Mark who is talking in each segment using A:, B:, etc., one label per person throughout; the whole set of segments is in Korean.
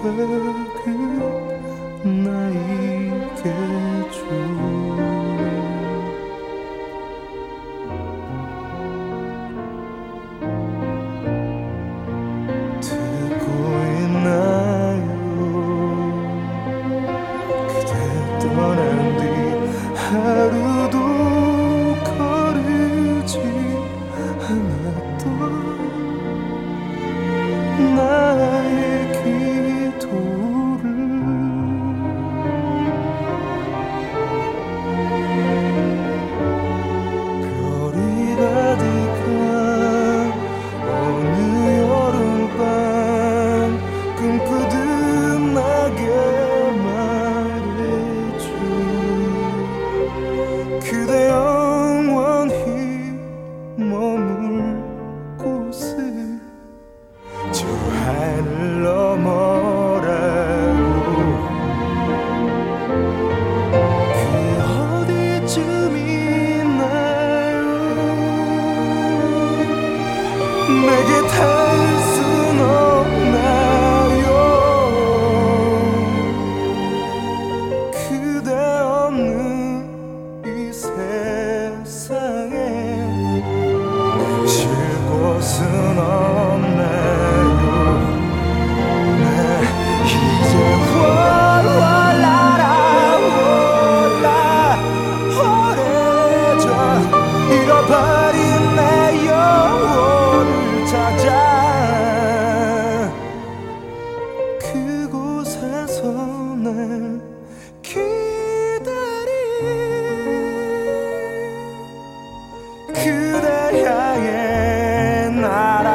A: 나에게 줘. 듣고 있나요? 그대 떠난 뒤 하루도 거르지 않았던 나의 기도를 별이 가득한 어느 여름밤 꿈꾸듯 나게 말해줘. 그대 영원히 머물 곳은 저 하늘 너머라고. 그 어디쯤 있나요? 내게 닿을 순 없나요? 그대 없는 이 세상에 쉴 곳은 없나요? 나 이제 훨훨 날아올라 오래전 잃어버린 내 영혼을 찾아 그곳에서 날 기다린 그대 향해 날아.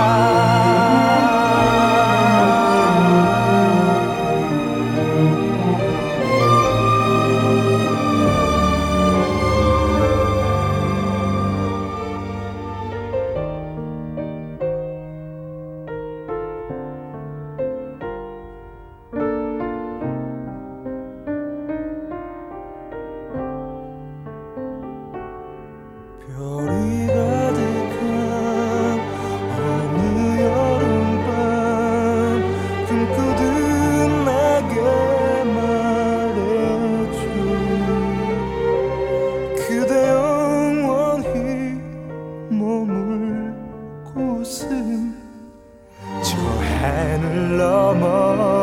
A: 별이 가득한 어느 여름밤 꿈꾸듯 내게 말해줘. 그대 영원히 머물 곳은 저 하늘 너머